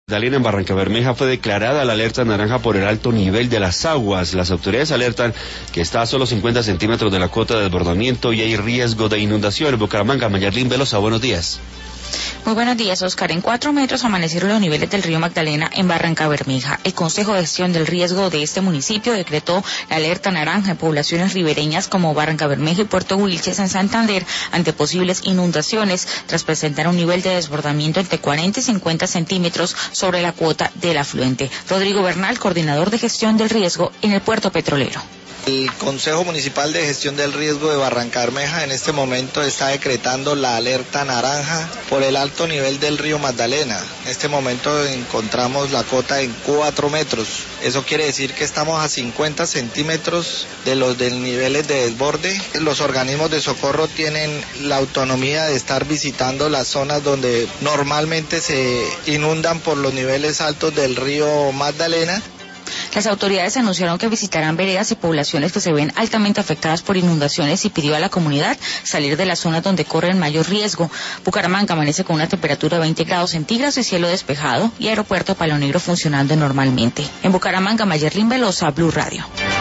Magdalena, en Barrancabermeja, fue declarada la alerta naranja por el alto nivel de las aguas. Las autoridades alertan que está a solo 50 centímetros de la cota de desbordamiento y hay riesgo de inundación. En Bucaramanga, Mayarlín Velosa, buenos días. Muy buenos días, Oscar. En 4 metros amanecieron los niveles del río Magdalena en Barrancabermeja. El Consejo de Gestión del Riesgo de este municipio decretó la alerta naranja en poblaciones ribereñas como Barrancabermeja y Puerto Wilches en Santander ante posibles inundaciones tras presentar un nivel de desbordamiento entre 40 y 50 centímetros sobre la cuota del afluente. Rodrigo Bernal, coordinador de gestión del riesgo en el puerto petrolero. El Consejo Municipal de Gestión del Riesgo de Barrancabermeja en este momento está decretando la alerta naranja por el alto nivel del río Magdalena. En este momento encontramos la cota en 4 metros. Eso quiere decir que estamos a 50 centímetros de los del niveles de desborde. Los organismos de socorro tienen la autonomía de estar visitando las zonas donde normalmente se inundan por los niveles altos del río Magdalena. Las autoridades anunciaron que visitarán veredas y poblaciones que se ven altamente afectadas por inundaciones y pidió a la comunidad salir de las zonas donde corren mayor riesgo. Bucaramanga amanece con una temperatura de 20 grados centígrados y cielo despejado y aeropuerto Palo Negro funcionando normalmente. En Bucaramanga, Mayarlín Velosa, Blue Radio.